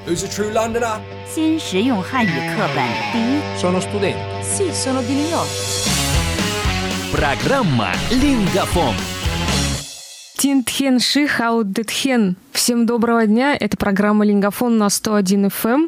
Who's a true Londoner? 新实用汉语课本第一。 Sono studente. Sì, sono di New York. Программа «Лингофон». Тин-тхен ши хао дэ-тхен. Всем доброго дня. Это программа «Лингофон» на 101 FM.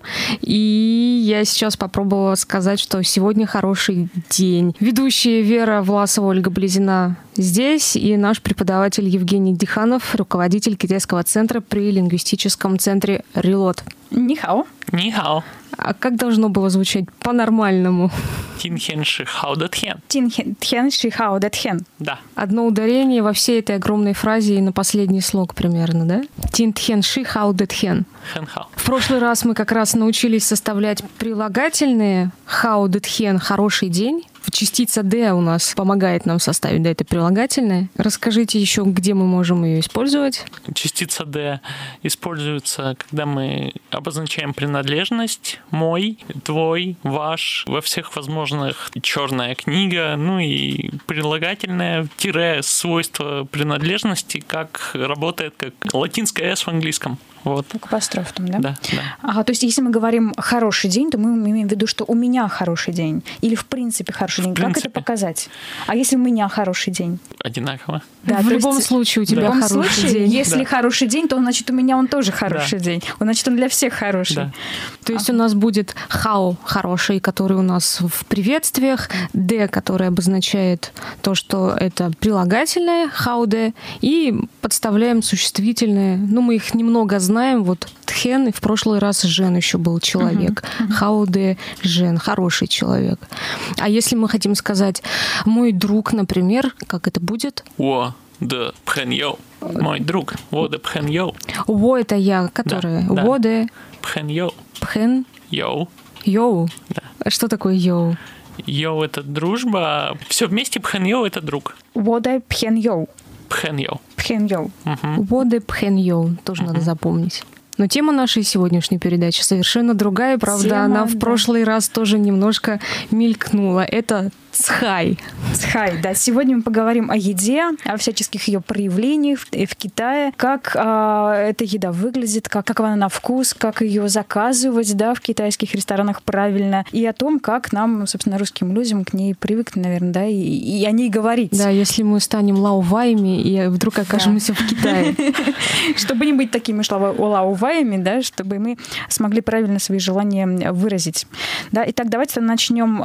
И я сейчас попробовала сказать, что сегодня хороший день. Ведущая Вера Власова, Ольга Близина здесь. И наш преподаватель Евгений Диханов, руководитель китайского центра при лингвистическом центре «Рилот». Нихао. Нихао. А как должно было звучать по-нормальному? Тин-хен ши хао дэ-тхен. Тин-тхен ши хао дэ-тхен. Да. Одно ударение во всей этой огромной фразе и на последний слог примерно, да? Тин-тхен ши хао дэ-тхен. Хэн-хао. В прошлый раз мы как раз научились составлять прилагательные. Хао дэ-тхен — хороший день. Частица «д» у нас помогает нам составить, да, это прилагательное. Расскажите еще, где мы можем ее использовать. Частица «д» используется, когда мы обозначаем принадлежность. Мой, твой, ваш, во всех возможных черная книга, ну и прилагательное тире свойство принадлежности, как работает как латинское «с» в английском. Вот. Как апострофом, да? Да, да. Ага, то есть если мы говорим «хороший день», то мы имеем в виду, что у меня хороший день. Или в принципе хороший день. Как это показать? А если у меня хороший день? Одинаково. Да, в любом случае у тебя в любом хороший случае, день. если хороший день, то значит у меня он тоже хороший день. Значит, он для всех хороший. Да. То есть у нас будет хао хороший, который у нас в приветствиях, д, который обозначает то, что это прилагательное, хао д, и подставляем существительные. Ну, мы их немного знаем. Вот тхен, и в прошлый раз Жен еще был человек. Хао д Жен, хороший человек. А если мы хотим сказать мой друг, например, как это будет? Во де пхэн йоу. Мой друг. Во де пхэн йоу. Во — это я, который. Да. Во де Пхэн йоу. пхэн Йоу. йоу. Да. Что такое йоу? Йоу — это дружба. Все вместе пхэн йоу — это друг. Вода пхен йоу. Пхэн йоу. Пхен йоу. Во де пхэн йоу. Тоже надо запомнить. Но тема нашей сегодняшней передачи совершенно другая. Правда, Тема, она в да. прошлый раз тоже немножко мелькнула. Это цхай. Цхай, да. Сегодня мы поговорим о еде, о всяческих ее проявлениях в Китае, как эта еда выглядит, как она на вкус, как ее заказывать, да, в китайских ресторанах правильно, и о том, как нам, собственно, русским людям к ней привыкнуть, наверное, да, и о ней говорить. Да, если мы станем лауваями и вдруг окажемся в Китае. Чтобы не быть такими лауваями, да, чтобы мы смогли правильно свои желания выразить. Да, итак, давайте начнем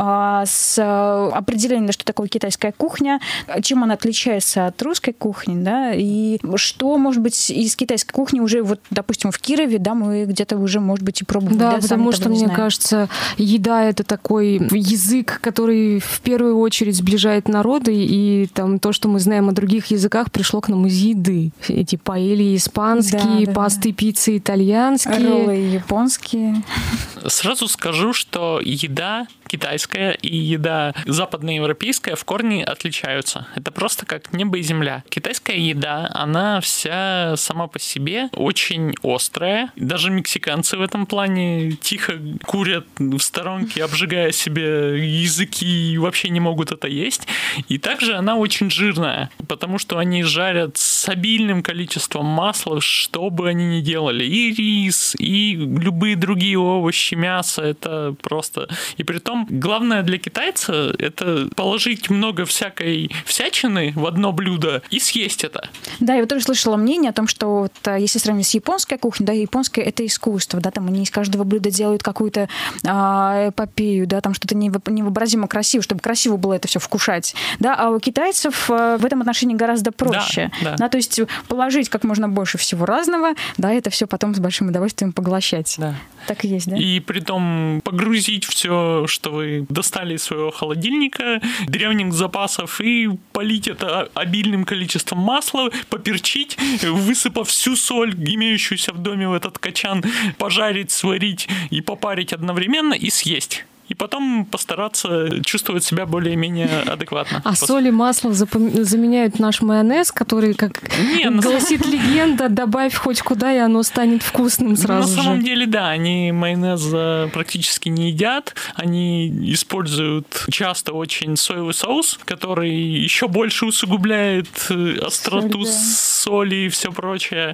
с определение, что такое китайская кухня, чем она отличается от русской кухни, да, и что, может быть, из китайской кухни уже, вот, допустим, в Кирове, да, мы где-то уже, может быть, и пробовали. Да, потому что, мне кажется, еда — это такой язык, который в первую очередь сближает народы, и там то, что мы знаем о других языках, пришло к нам из еды. Эти паэльи испанские, пасты, пиццы итальянские. Роллы японские. Сразу скажу, что еда китайская и еда западноевропейская в корне отличаются. Это просто как небо и земля. Китайская еда, она вся сама по себе очень острая. Даже мексиканцы в этом плане тихо курят в сторонке, обжигая себе языки, и вообще не могут это есть. И также она очень жирная, потому что они жарят с обильным количеством масла, что бы они ни делали. И рис, и любые другие овощи, мясо. Это просто... И при том главное для китайца — это положить много всякой всячины в одно блюдо и съесть это. Да, я вот тоже слышала мнение о том, что вот, если сравнить с японской кухней, да, японская — это искусство, да, там они из каждого блюда делают какую-то эпопею, да, там что-то невообразимо красиво, чтобы красиво было это все вкушать, да, а у китайцев в этом отношении гораздо проще, да, то есть положить как можно больше всего разного, да, это все потом с большим удовольствием поглощать. Да. Так и есть, да? И притом погрузить все, что вы достали из своего холодильника, древних запасов, и полить это обильным количеством масла, поперчить, высыпав всю соль, имеющуюся в доме в этот качан, пожарить, сварить и попарить одновременно и съесть. И потом постараться чувствовать себя более-менее адекватно. А соль и масло заменяют наш майонез, который, как гласит легенда, добавь хоть куда, и оно станет вкусным сразу же. На самом деле, да, они майонез практически не едят. Они используют часто очень соевый соус, который еще больше усугубляет остроту соли и все прочее.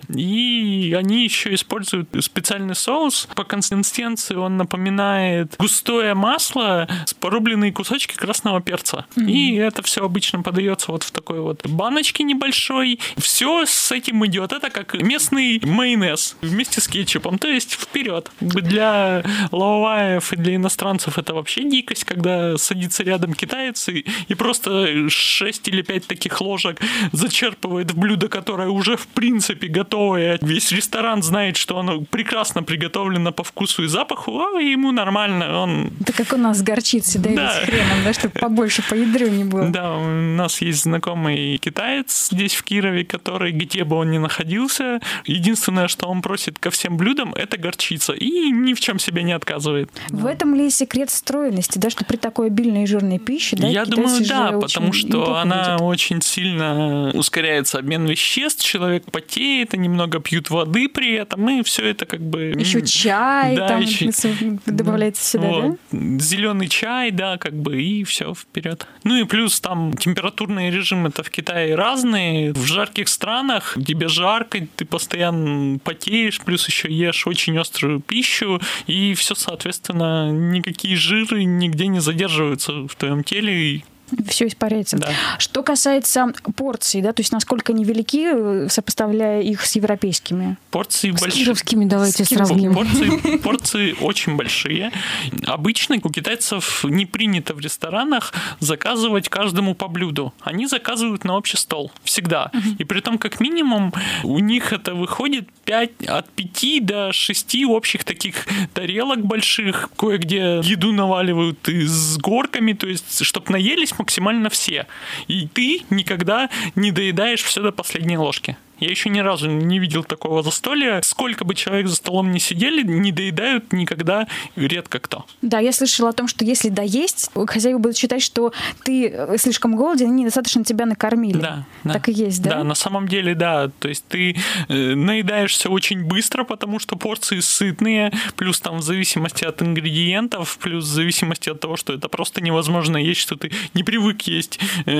И они еще используют специальный соус. По консистенции он напоминает густое масло с порубленные кусочки красного перца. И это все обычно подается вот в такой вот баночке небольшой. Все с этим идет. Это как местный майонез вместе с кетчупом. То есть вперед. Для лаоваев и для иностранцев это вообще дикость, когда садится рядом китаец и просто 6 или 5 таких ложек зачерпывает в блюдо, которое уже в принципе готовое. Весь ресторан знает, что оно прекрасно приготовлено по вкусу и запаху, а ему нормально. Это как у нас с горчицей, да, с хреном, да, чтобы побольше по ядрю не было. Да, у нас есть знакомый китаец здесь в Кирове, который, где бы он ни находился, единственное, что он просит ко всем блюдам, это горчица. И ни в чем себе не отказывает. В этом ли секрет стройности, да, что при такой обильной и жирной пище, да, я думаю, да, потому что она будет. очень сильно ускоряется обмен веществ, человек потеет, они много пьют воды при этом, и все это как бы... Еще чай да, там еще... добавляется сюда, вот. да? Зеленый чай, да, как бы, и все вперед. Ну и плюс там температурные режимы-то в Китае разные. В жарких странах тебе жарко, ты постоянно потеешь, плюс еще ешь очень острую пищу, и все, соответственно, никакие жиры нигде не задерживаются в твоем теле. Все испаряется. Да. Что касается порций, да, то есть насколько они велики, сопоставляя их с европейскими? Порции с большие. Кировскими давайте сравним. Порции очень большие. Обычно у китайцев не принято в ресторанах заказывать каждому по блюду. Они заказывают на общий стол. Всегда. И при том, как минимум, у них это выходит от 5 до 6 общих таких тарелок больших. Кое-где еду наваливают и с горками, то есть, чтобы наелись максимально все. И ты никогда не доедаешь все до последней ложки. Я еще ни разу не видел такого застолья. Сколько бы человек за столом не сидели, не доедают никогда редко кто. Да, я слышала о том, что если доесть, хозяева будут считать, что ты слишком голоден, они недостаточно тебя накормили. Да. Так и есть, да? Да, на самом деле, да. То есть ты наедаешься очень быстро, потому что порции сытные, плюс там в зависимости от ингредиентов, плюс в зависимости от того, что это просто невозможно есть, что ты не привык есть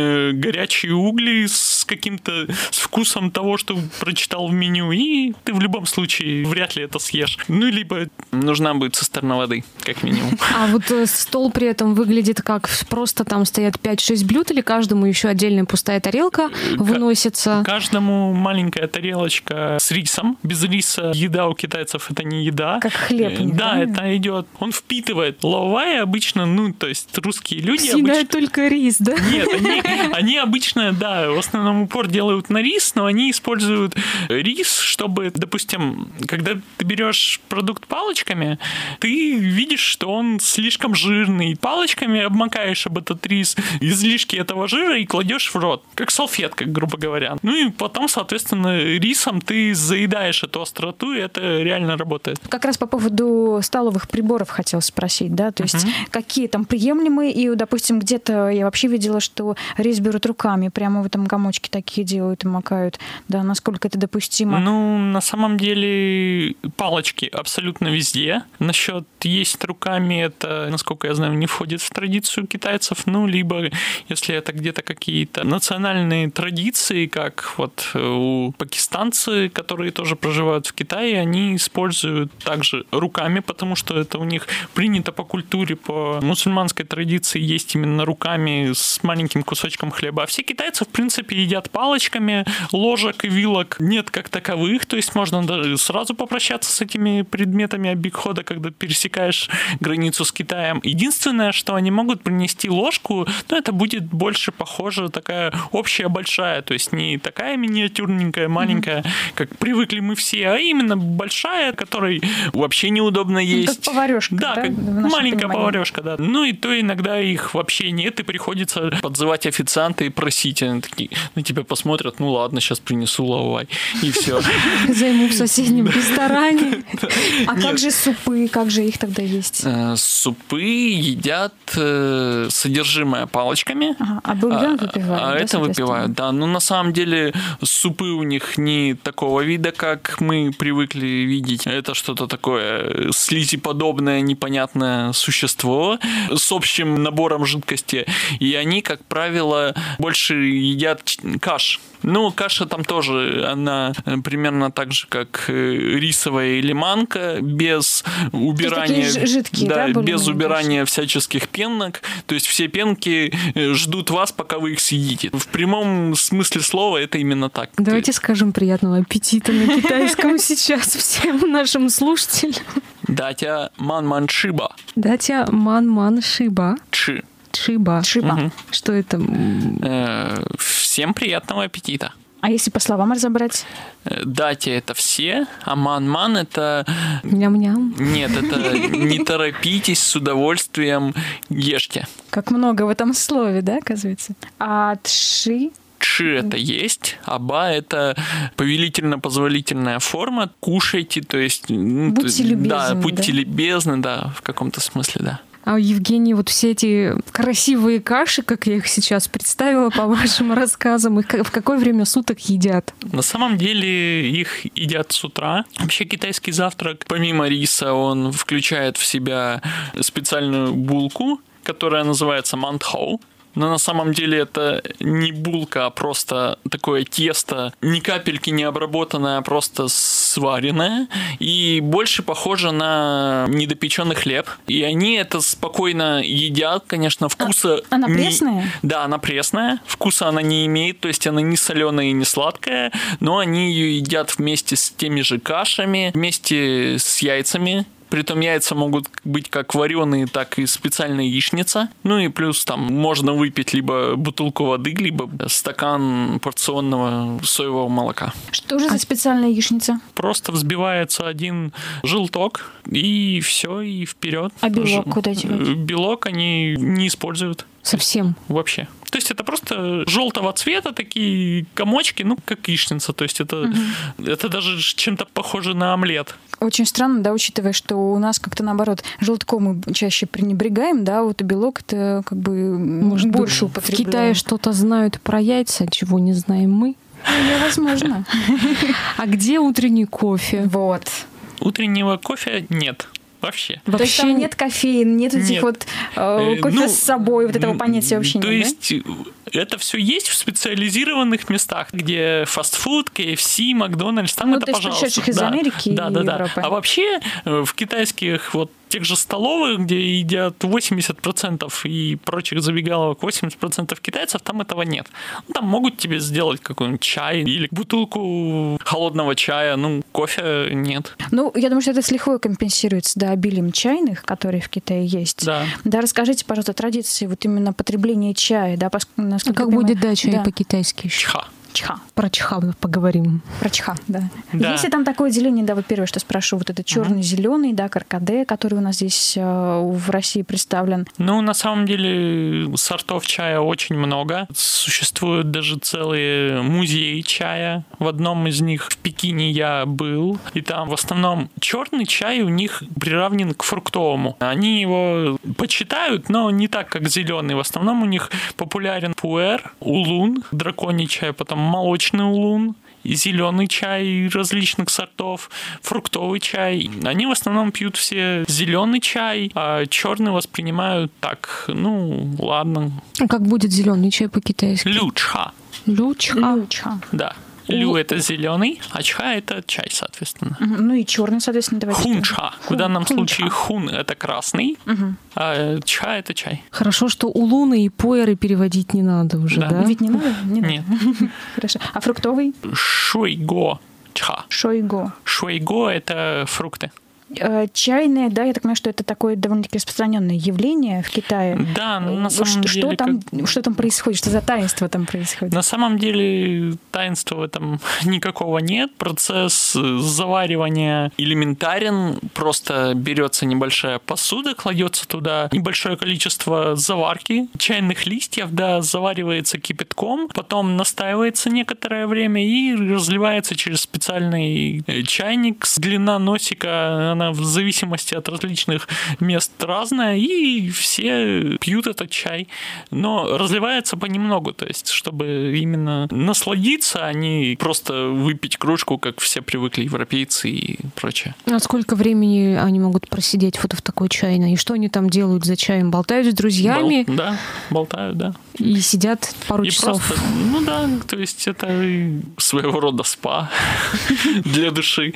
горячие угли с вкусом того, что прочитал в меню, и ты в любом случае вряд ли это съешь. Ну, либо нужна будет цистерна воды, как минимум. А вот стол при этом выглядит как просто там стоят 5-6 блюд, или каждому еще отдельная пустая тарелка выносится? Каждому маленькая тарелочка с рисом. Без риса еда у китайцев это не еда. Как хлеб. Да, это идет. Он впитывает. Лаовай обычно, то есть русские люди съедают только рис, да? Нет, они обычно, да, в основном упор делают на рис, но они используют рис, чтобы, допустим, когда ты берешь продукт палочками, ты видишь, что он слишком жирный. Палочками обмакаешь об этот рис излишки этого жира и кладешь в рот, как салфетка, грубо говоря. Ну и потом, соответственно, рисом ты заедаешь эту остроту, и это реально работает. Как раз по поводу столовых приборов хотела спросить, да, то есть какие там приемлемые, и, допустим, где-то я вообще видела, что рис берут руками, прямо в этом комочке такие делают и макают, да, насколько это допустимо? Ну, на самом деле, палочки абсолютно везде. Насчет есть руками, это, насколько я знаю, не входит в традицию китайцев, либо если это где-то какие-то национальные традиции, как вот у пакистанцы, которые тоже проживают в Китае, они используют также руками, потому что это у них принято по культуре, по мусульманской традиции есть именно руками с маленьким кусочком хлеба. А все китайцы, в принципе, едят палочками, ложек и вилок нет как таковых, то есть можно даже сразу попрощаться с этими предметами обихода, когда пересекаешь границу с Китаем. Единственное, что они могут принести ложку, это будет больше похоже такая общая большая, то есть не такая миниатюрненькая, маленькая, как привыкли мы все, а именно большая, которой вообще неудобно есть. Как поварешка, да? Как маленькая поварешка, да. Ну и то иногда их вообще нет, и приходится подзывать официанта и просить. Они такие на тебя посмотрят, ладно, сейчас принесу лаовай, и все. Займу в соседнем ресторане. А как же супы, как же их тогда есть? Супы едят содержимое палочками. А бульон выпивают, а это выпивают, да. Но на самом деле супы у них не такого вида, как мы привыкли видеть. Это что-то такое слизиподобное, непонятное существо с общим набором жидкости. И они, как правило, больше едят каш. Ну, каша там тоже, она примерно так же, как рисовая или манка, без убирания... Такие жидкие, да, без убирания всяческих пенок. То есть все пенки ждут вас, пока вы их съедите. В прямом смысле слова это именно так. Давайте скажем приятного аппетита на китайском сейчас всем нашим слушателям. Датя ман-ман шиба. Датя ман-ман шиба. Чи. Шиба. Шиба. Что это? Всем приятного аппетита. А если по словам разобрать? Датя — это все, а ман-ман — это... Ням-ням. Нет, это не торопитесь, с удовольствием ешьте. Как много в этом слове, да, оказывается? А тши? Чи — это есть, а ба — это повелительно-позволительная форма. Кушайте, то есть... Будьте любезны. Да, будьте любезны, да, в каком-то смысле, да. А, Евгений, вот все эти красивые каши, как я их сейчас представила по вашим рассказам, их в какое время суток едят? На самом деле их едят с утра. Вообще китайский завтрак, помимо риса, он включает в себя специальную булку, которая называется мантхоу. Но на самом деле это не булка, а просто такое тесто, ни капельки не обработанное, а просто сваренное. И больше похоже на недопеченный хлеб. И они это спокойно едят, конечно, вкуса... Она пресная? Да, она пресная. Вкуса она не имеет, то есть она не соленая и не сладкая. Но они ее едят вместе с теми же кашами, вместе с яйцами. Притом яйца могут быть как вареные, так и специальная яичница. Ну и плюс там можно выпить либо бутылку воды, либо стакан порционного соевого молока. Что же за специальная яичница? Просто взбивается один желток, и все, и вперед. А белок куда девать? Белок они не используют. Совсем. Вообще. То есть это просто желтого цвета такие комочки, ну, как яичница. То есть это даже чем-то похоже на омлет. Очень странно, да, учитывая, что у нас как-то наоборот желтком мы чаще пренебрегаем, да, вот и белок это как бы может больше быть, употребляем. В Китае что-то знают про яйца, чего не знаем мы. Невозможно. А где утренний кофе? Вот. Утреннего кофе нет. Вообще. То есть там нет кофеина, нет этих вот кофе с собой, вот этого понятия вообще нет, то есть это все есть в специализированных местах, где фастфуд, KFC, Макдональдс, там это, пожалуйста. Пришедших из Америки и Европы. А вообще в китайских вот тех же столовых, где едят 80% и прочих забегаловок 80% китайцев, там этого нет. Ну, там могут тебе сделать какой-нибудь чай или бутылку холодного чая, ну, кофе нет. Ну, я думаю, что это с лихвой компенсируется, да, обилием чайных, которые в Китае есть. Да. Да, расскажите, пожалуйста, о традиции вот именно потребления чая, да, как будет, да, чай по-китайски еще? Чха. Чха. Про чха поговорим. Про чха, да. Да. Есть ли там такое деление, да, вот первое, что спрошу, вот это черный-зеленый, да, каркаде, который у нас здесь в России представлен? Ну, на самом деле, сортов чая очень много. Существуют даже целые музеи чая. В одном из них в Пекине я был. И там в основном черный чай у них приравнен к фруктовому. Они его почитают, но не так, как зеленый. В основном у них популярен пуэр, улун, драконий чай, потом молочный улун, зеленый чай различных сортов, фруктовый чай. Они в основном пьют все зеленый чай, а черный воспринимают так, ну, ладно. А как будет зеленый чай по-китайски? Лючха. Лючха. Да. Лю — это зеленый, а чха — это чай, соответственно. Ну и черный, соответственно, давайте. Хунчха. В данном случае хун — это красный, а чха — это чай. Хорошо, что улуны и пуэры переводить не надо уже, да? Ведь не надо? Нет. Хорошо. А фруктовый? Шуйго чха. Шойго. Шуйго — это фрукты. Чайное, да, я так понимаю, что это такое довольно-таки распространенное явление в Китае. Да, на самом деле... Что там происходит? Что за таинство там происходит? На самом деле таинства в этом никакого нет. Процесс заваривания элементарен. Просто берется небольшая посуда, кладется туда небольшое количество заварки, чайных листьев, да, заваривается кипятком, потом настаивается некоторое время и разливается через специальный чайник. Длина носика, она она в зависимости от различных мест разная, и все пьют этот чай. Но разливается понемногу, то есть, чтобы именно насладиться, а не просто выпить кружку, как все привыкли европейцы и прочее. А сколько времени они могут просидеть вот в такой чайной? И что они там делают за чаем? Болтают с друзьями? Да, болтают, да. И сидят пару И часов? просто, ну да, то есть это своего рода спа для души.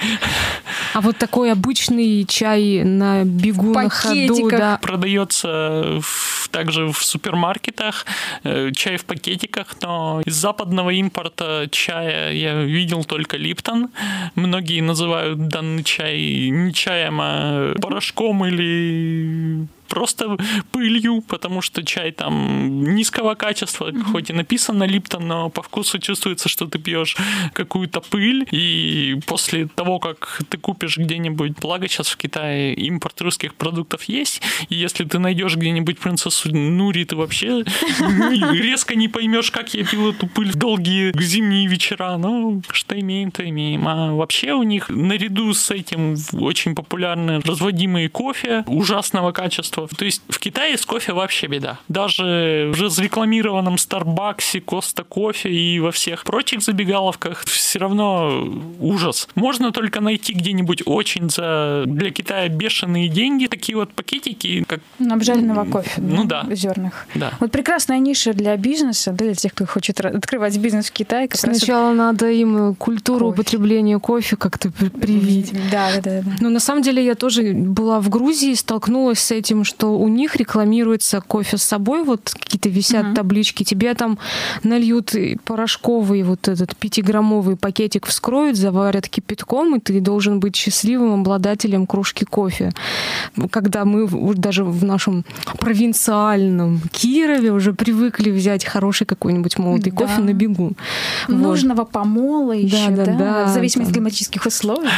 А вот такой обычный чай на бегу, на ходу, да. Продается также в супермаркетах, чай в пакетиках, но из западного импорта чая я видел только Липтон. Многие называют данный чай не чаем, а порошком или просто пылью, потому что чай там низкого качества, хоть и написано Липтон, но по вкусу чувствуется, что ты пьешь какую-то пыль, и после того, как ты купишь где-нибудь, благо сейчас в Китае импорт русских продуктов есть, и если ты найдешь где-нибудь принцессу Нури, ты вообще резко не поймешь, как я пил эту пыль в долгие зимние вечера. Ну, что имеем, то имеем. А вообще у них наряду с этим очень популярны разводимые кофе ужасного качества. То есть в Китае с кофе вообще беда. Даже в разрекламированном Старбаксе, Коста Кофе и во всех прочих забегаловках все равно ужас. Можно только найти где-нибудь очень для Китая бешеные деньги, такие вот пакетики, как... Обжаренного кофе, ну да. Зерных. Да. Вот прекрасная ниша для бизнеса, для тех, кто хочет открывать бизнес в Китае. Сначала надо им культуру употребления кофе как-то привить. Да. Но на самом деле я тоже была в Грузии, столкнулась с этим, что у них рекламируется кофе с собой, вот какие-то висят таблички, тебе там нальют порошковый вот этот 5-граммовый пакетик, вскроют, заварят кипятком, и ты должен быть счастливым обладателем кружки кофе. Когда мы даже в нашем провинциальном Кирове уже привыкли взять хороший какой-нибудь молотый кофе на бегу. Нужного помола еще, да, в зависимости от климатических условий.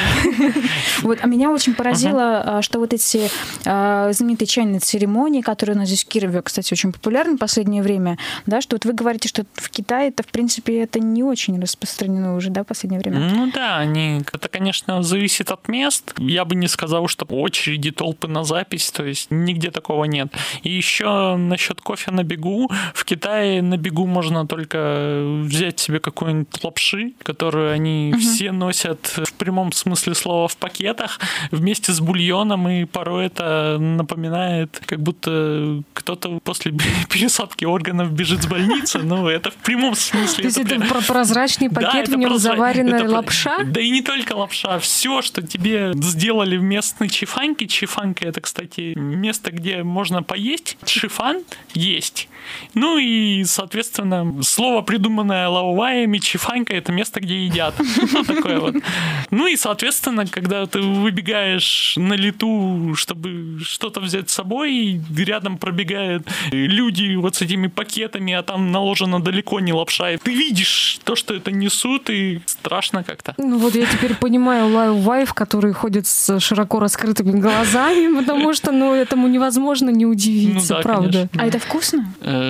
А меня очень поразило, что вот эти знаменитые чайные церемонии, которые у нас здесь в Кирове, кстати, очень популярны в последнее время, да, что вот вы говорите, что в Китае это, в принципе, это не очень распространено уже, да, в последнее время? Ну да, это, конечно, зависит от мест. Я бы не сказал, что очереди, толпы на запись, то есть нигде такого нет. И еще насчет кофе на бегу. В Китае на бегу можно только взять себе какую-нибудь лапши, которую они все носят в прямом смысле слова в пакетах вместе с бульоном, и порой это напоминает, как будто кто-то после пересадки органов бежит с больницы, но это в прямом смысле. То есть это прозрачный пакет, в нем заваренная лапша? Да и не только лапша, все, что тебе сделали в местной чифаньке. Чифанька — это, кстати, место, где можно поесть. Чифан есть. Ну и, соответственно, слово, придуманное лаоваями, чифанька — это место, где едят. Такое вот. Ну и, соответственно, когда ты выбегаешь на лету, чтобы что-то взять с собой, и рядом пробегают люди вот с этими пакетами, а там наложено далеко не лапша, и ты видишь то, что это несут, и страшно как-то. Ну вот я теперь понимаю лайв-вайф, которые ходят с широко раскрытыми глазами, потому что, этому невозможно не удивиться, правда. А это вкусно?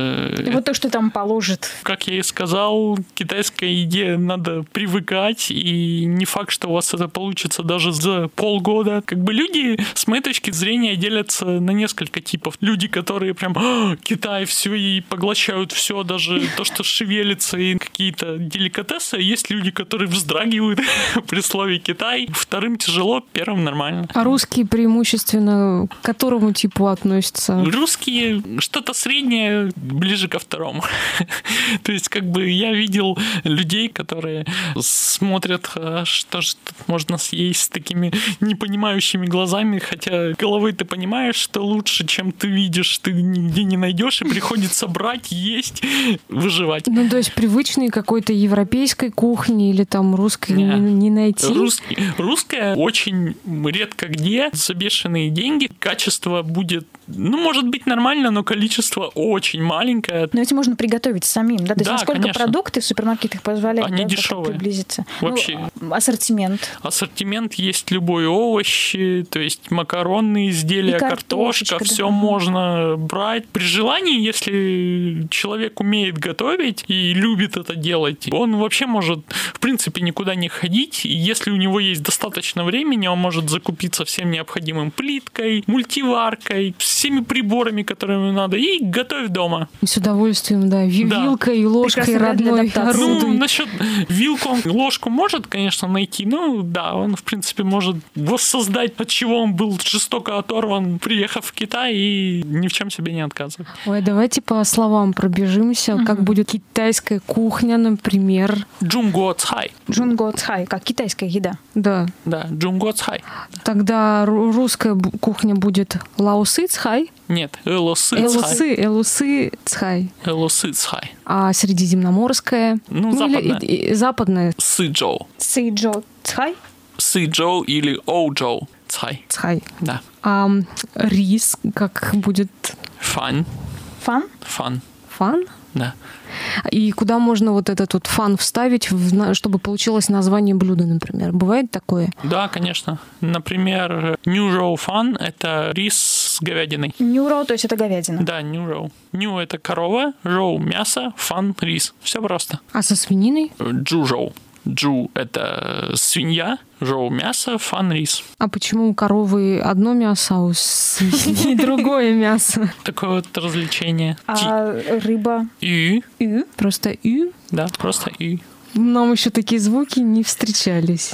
Вот то, что там положит. Как я и сказал, к китайской еде надо привыкать, и не факт, что у вас это получится даже за полгода. Как бы люди, с моей точки зрения, делятся на несколько типов. Люди, которые прям Китай, все, и поглощают все, даже то, что шевелится, и какие-то деликатесы. Есть люди, которые вздрагивают при слове Китай. Вторым тяжело, первым нормально. А русские преимущественно к которому типу относятся? Русские что-то среднее, ближе ко второму. То есть, как бы я видел людей, которые смотрят, что же тут можно съесть, с такими непонимающими глазами, хотя головой ты понимаешь, что лучше, чем ты видишь, ты нигде не найдешь, и приходится брать, есть, выживать. Ну, то есть привычной какой-то европейской кухни или там русской не найти? Русская очень редко где, за бешеные деньги. Качество будет, может быть, нормально, но количество очень маленькое. Но ведь можно приготовить самим, да? То есть насколько конечно. Продукты в супермаркетах позволяют они дешевые. Приблизиться? Вообще. Ассортимент. Ассортимент есть любые овощи, то есть макаронные изделия, и картошка. ложка, да. все можно брать. При желании, если человек умеет готовить и любит это делать, он вообще может, в принципе, никуда не ходить. И если у него есть достаточно времени, он может закупиться всем необходимым плиткой, мультиваркой, всеми приборами, которые ему надо, и готовить дома. И с удовольствием, да, Да. вилкой, ложкой Прекрасный вариант для родной адаптации. Ну, орудуй. насчет вилку, он ложку может, конечно, найти. Ну, да, он, в принципе, может воссоздать, от чего он был жестоко оторван, приехав в Китай, и ни в чем себе не отказывать. Ой, давайте по словам пробежимся. Как будет китайская кухня, например. Джунго цхай. Джунго цхай, как китайская еда. Да. Да, джунго цхай. Тогда русская кухня будет лаосы цхай, Нет, элосы цхай. элусы цхай. Элосы цхай. А средиземноморская? Ну, западная. Или западная Сыджоу. Сыджо цхай. Сыджоу или оуджоу цхай. цхай. Да. А рис как будет? Фан. Фан. Фан. Фан? Да. И куда можно вот этот вот фан вставить, чтобы получилось название блюда, например? Бывает такое? Да, конечно. Например, нюроу фан – это рис с говядиной. Нюро, то есть это говядина. Да, нюроу. Ню – это корова, роу – мясо, фан – рис. Все просто. А со свининой? Джужоу. Джу – это свинья, жоу – мясо, фан – рис. А почему у коровы одно мясо, а у свиньи другое мясо? Такое вот развлечение. А рыба? Ю. Ю. Просто ю? Да, просто ю. Нам еще такие звуки не встречались.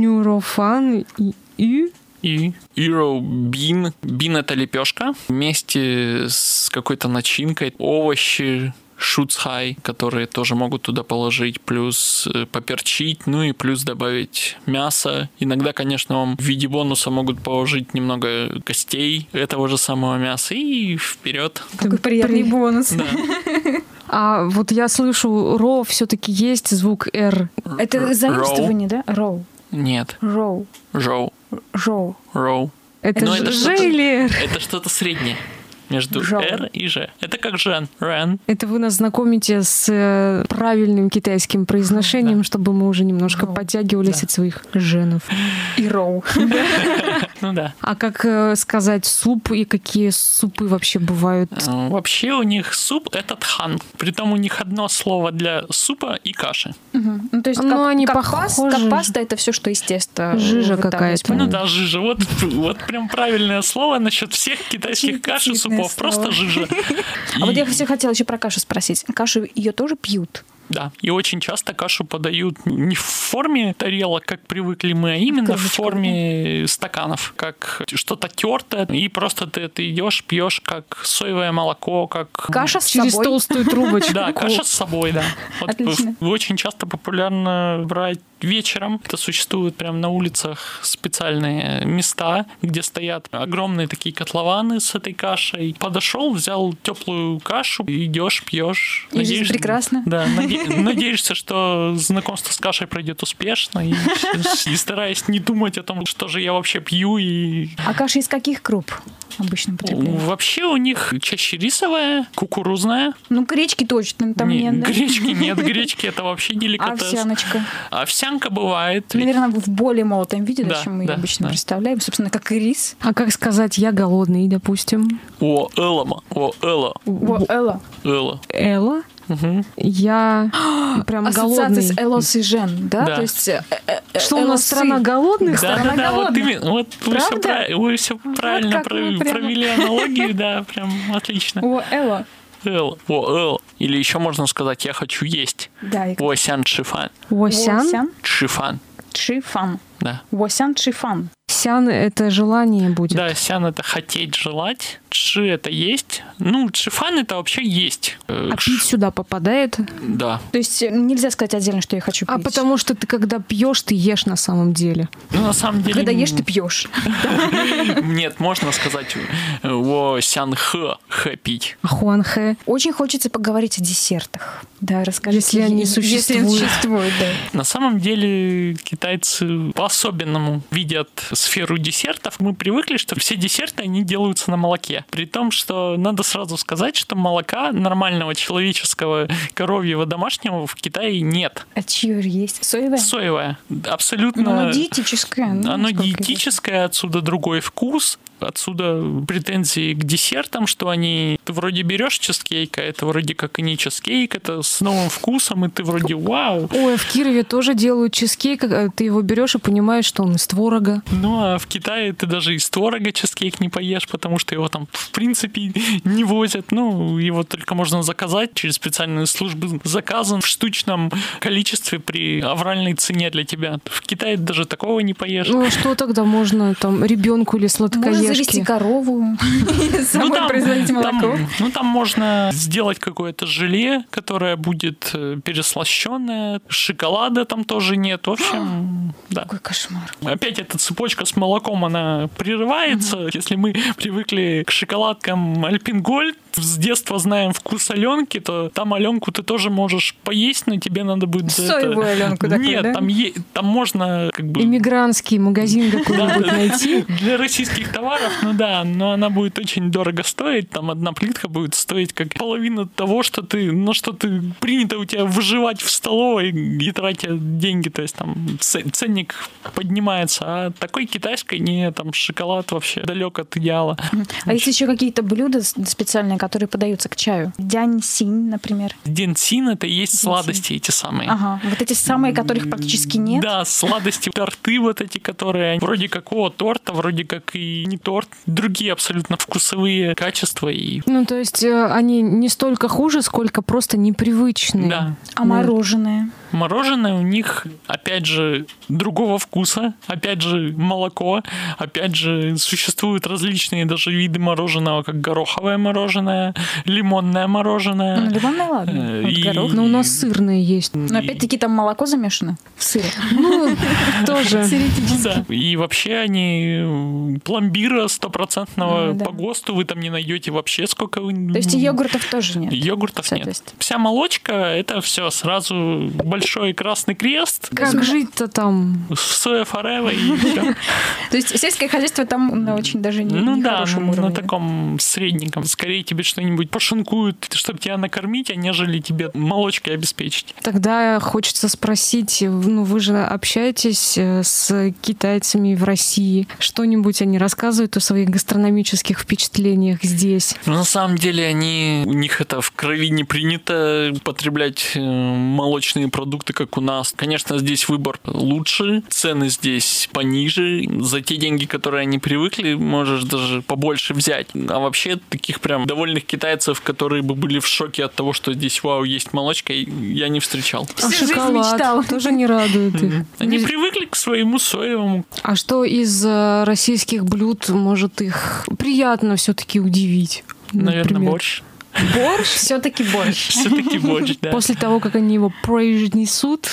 Нюрофан и ю. И Euro Bean. Bean – это лепешка вместе с какой-то начинкой. Овощи, шуцхай, которые тоже могут туда положить, плюс поперчить, ну и плюс добавить мясо. Иногда, конечно, вам в виде бонуса могут положить немного костей этого же самого мяса и вперед. Какой приятный бонус. Да. А вот я слышу, ро все-таки есть звук р. Это заимствование, да? Роу. Нет. Роу. Жоу. Жоу. Роу. Это Но это ж что-то- или р? Это что-то среднее между Жоу. R и Ж. Это как Жен. Рен. Это вы нас знакомите с правильным китайским произношением, Да. чтобы мы уже немножко Роу. подтягивались Да. от своих женов. И роу. Ну да. А как сказать суп и какие супы вообще бывают? Вообще у них суп — это тхан. Притом у них одно слово для супа и каши. Мгм. Ну, то есть, Ну, как, они как похожи. как паста, это все, что из теста. Жижа вытаскивать, какая-то. понятно? Ну да, жижа. Вот прям правильное слово насчет всех китайских каш и Аппетитное супов. Просто слово. жижа. А вот И- я все хотела еще про кашу спросить. Кашу ее тоже пьют? Да, и очень часто кашу подают не в форме тарелок, как привыкли мы, а именно в кружечках, форме стаканов, как что-то тертое, и просто ты это идешь, пьешь как соевое молоко, как... Каша с Через собой? толстую трубочку. Да, каша с собой, да. Вот Отлично. очень часто популярно брать вечером. Это существуют прям на улицах специальные места, где стоят огромные такие котлованы с этой кашей. Подошел, взял теплую кашу, идешь, пьешь. И жизнь прекрасна. Да, надеешься, что знакомство с кашей пройдет успешно, и стараясь не думать о том, что же я вообще пью. И А каша из каких круп обычно употребляют? вообще у них чаще рисовая, кукурузная. Ну, гречки точно там Не, нет, да? гречки нет, гречки это вообще деликатес. Овсяночка. Овсянка бывает. ведь- Наверное, в более молотом виде, да, Да, чем мы да, обычно да. представляем. Собственно, как и рис. А как сказать «я голодный», допустим? О, элома, о, эло, Во, Элла. эло. Элла? Мгм. Я прям Ассоциация голодный. с Элос и Жен, да? Да. То есть... Что у нас Элосы. страна голодных? Да, Страна да, вот голодных. именно, вот Правда? вы все правильно как вы прямо. провели аналогию, да, прям отлично. О, Элла. Эло, о, эло. Или еще можно сказать, я хочу есть. Да, и О, сян шифан. Восян? Шифан, Шифан. да. Восян шифан. Сян — это желание будет. Да, сян это хотеть, желать. Ши это есть. Ну, шифан это вообще есть. А пить сюда попадает? Да. То есть нельзя сказать отдельно, что я хочу пить. А потому что ты, когда пьешь, ты ешь на самом деле. Ну, на самом деле... Когда ешь, ты пьешь. Нет, можно сказать о сян хэ пить. А хуанхэ? Очень хочется поговорить о десертах. Да, расскажите. Если они Если существуют. существуют, да. На самом деле китайцы по-особенному видят сферу десертов. Мы привыкли, что все десерты, они делаются на молоке. При том, что надо сразу сказать, что молока нормального человеческого коровьего домашнего в Китае нет. А чье есть? Соевое? Соевое. Абсолютно... Ну, оно диетическое. ну, Оно сколько диетическое, отсюда другой вкус. отсюда претензии к десертам, что ты вроде берешь чизкейк, а это вроде как и не чизкейк, это с новым вкусом, и ты вроде вау. Ой, в Кирове тоже делают чизкейк, ты его берешь и понимаешь, что он из творога. Ну, а в Китае ты даже из творога чизкейк не поешь, потому что его там, в принципе, не возят. Ну, его только можно заказать через специальные службы заказа в штучном количестве при авральной цене для тебя. В Китае даже такого не поешь. Ну, а что тогда можно там ребенку или сладкоежке? Можно завести корову, самой производить молоко. Там можно сделать какое-то желе, которое будет переслащенное. Шоколада там тоже нет. В общем, да. Какой кошмар. Опять эта цепочка с молоком, она прерывается. Если мы привыкли к шоколадкам Альпин Гольд, с детства знаем вкус Аленки, то там Аленку ты тоже можешь поесть, но тебе надо будет... Соевую Аленку такую, нет, да? там можно как бы... Иммигрантский магазин какой-нибудь найти. Для российских товаров, но она будет очень дорого стоить. Там одна плитка будет стоить как половина того, что принято у тебя выживать в столовой и тратить деньги. То есть там ценник поднимается. А такой китайской там шоколад вообще далек от идеала. А есть еще какие-то блюда специальные, которые подаются к чаю? Дянь-синь, например. Дянь-синь — это и есть сладости эти самые. Ага, вот эти самые, которых практически нет. Да, сладости, торты вот эти, которые вроде какого торта, вроде как и не торт. Другие абсолютно вкусовые качества. Ну, то есть они не столько хуже, сколько просто непривычные. Да. А мороженое? Мороженое у них, опять же, другого вкуса, опять же, молоко, опять же, существуют различные даже виды мороженого, как гороховое мороженое, лимонное мороженое. Ну, лимонное, ладно. Вот горох. Но у нас сырные есть. Но опять-таки там молоко замешано в сыре. Ну, тоже. Да. И вообще они пломбира стопроцентного да. по ГОСТу вы там не найдете вообще, сколько вы... То есть и йогуртов тоже нет? Йогуртов нет. Вся молочка — это все сразу большой красный крест. Как жить-то там? Соя форева и все. То есть сельское хозяйство там на очень даже не хорошем уровне. На таком средненьком. Скорее тебе что-нибудь пошинкуют, чтобы тебя накормить, а нежели тебе молочкой обеспечить. Тогда хочется спросить, вы же общаетесь с китайцами в России. Что-нибудь они рассказывают о своих гастрономических впечатлениях здесь? На самом деле у них это в крови не принято потреблять молочные продукты, как у нас. Конечно, здесь выбор лучше, цены здесь пониже. За те деньги, которые они привыкли, можешь даже побольше взять. А вообще таких прям довольных китайцев, которые бы были в шоке от того, что здесь, вау, есть молочка, я не встречал. А шоколад тоже не радует их. Они привыкли к своему соевому. А что из российских блюд может их приятно все-таки удивить? Наверное, борщ. Борщ? Все-таки борщ. Все-таки борщ, да. После того, как они его произнесут.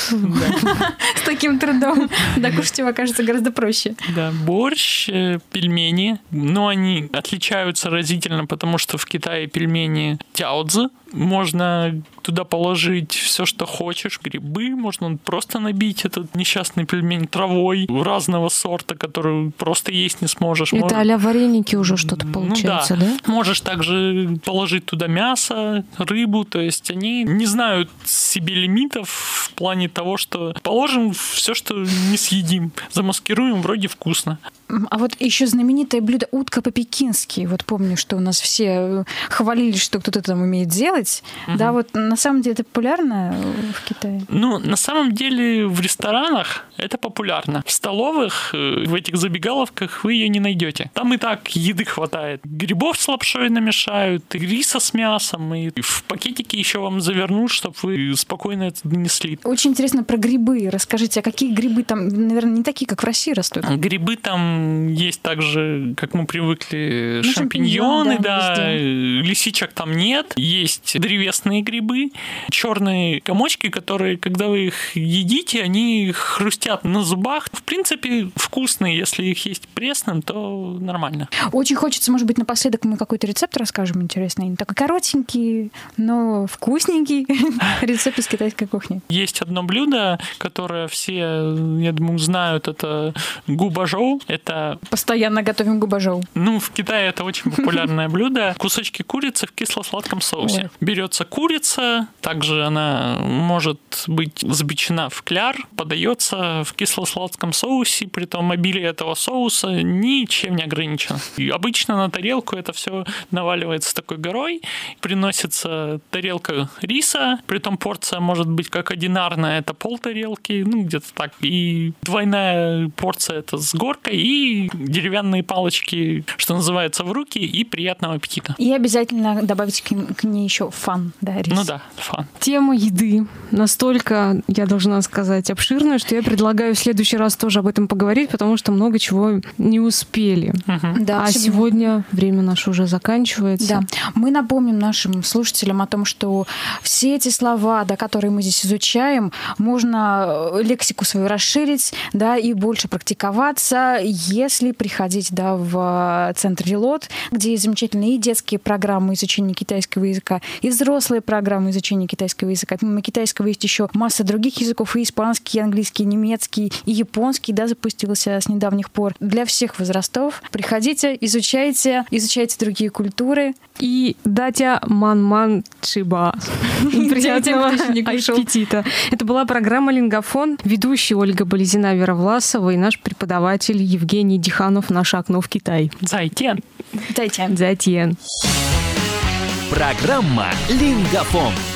С таким трудом. Докушать его окажется гораздо проще. Да, борщ, пельмени. Но они отличаются разительно, потому что в Китае пельмени тяоцзи. Можно туда положить все, что хочешь. Грибы, можно просто набить этот несчастный пельмень травой разного сорта, которую просто есть не сможешь. Это а-ля вареники уже что-то получается, да? Можешь также положить туда мясо, рыбу. То есть они не знают себе лимитов в плане того, что положим все, что не съедим. Замаскируем, вроде вкусно. А вот еще знаменитое блюдо утка по-пекински. Вот помню, что у нас все хвалили, что кто-то там умеет делать. Угу. Да, вот на самом деле это популярно в Китае? Ну, на самом деле в ресторанах это популярно. В столовых, в этих забегаловках вы ее не найдете. Там и так еды хватает. Грибов с лапшой намешают, и риса с мясом, и в пакетики еще вам завернут, чтобы вы спокойно это донесли. Очень интересно про грибы. Расскажите, а какие грибы там, наверное, не такие, как в России растут? Грибы там есть также, как мы привыкли, шампиньоны, да, лисичек там нет. Есть древесные грибы, черные комочки, которые, когда вы их едите, они хрустят на зубах. В принципе, вкусные. Если их есть пресным, то нормально. Очень хочется, может быть, напоследок мы какой-то рецепт расскажем интересный. Такой коротенький, но вкусненький рецепт из китайской кухни. Есть одно блюдо, которое все, я думаю, знают. Это губажоу. Это это... Постоянно готовим губажоу. Ну, в Китае это очень популярное блюдо. Кусочки курицы в кисло-сладком соусе. Ой. Берется курица, также она может быть запечена в кляр, подается в кисло-сладком соусе, притом обилие этого соуса ничем не ограничено. И обычно на тарелку это все наваливается такой горой, приносится тарелка риса, притом порция может быть как одинарная, это полтарелки, ну, где-то так, и двойная порция это с горкой, и деревянные палочки, что называется, в руки, и приятного аппетита. И обязательно добавить к ней еще фан, да, рис. Ну да, фан. Тема еды настолько, я должна сказать, обширная, что я предлагаю в следующий раз тоже об этом поговорить, потому что много чего не успели. Да, А сегодня время наше уже заканчивается. Да. Мы напомним нашим слушателям о том, что все эти слова, да, которые мы здесь изучаем, можно лексику свою расширить, да, и больше практиковаться, если приходить, да, в центр Релот, где есть замечательные и детские программы изучения китайского языка, и взрослые программы изучения китайского языка. Помимо китайского есть еще масса других языков, и испанский, и английский, и немецкий, и японский, да, запустился с недавних пор. Для всех возрастов. Приходите, изучайте другие культуры. И датя ман-ман чиба. Приятного аппетита. Это была программа «Лингофон». Ведущая Ольга Болезина-Веровласова и наш преподаватель Евгений Диханов «Наше окно в Китай». Зайтен. Зайтен. Программа «Лингофон».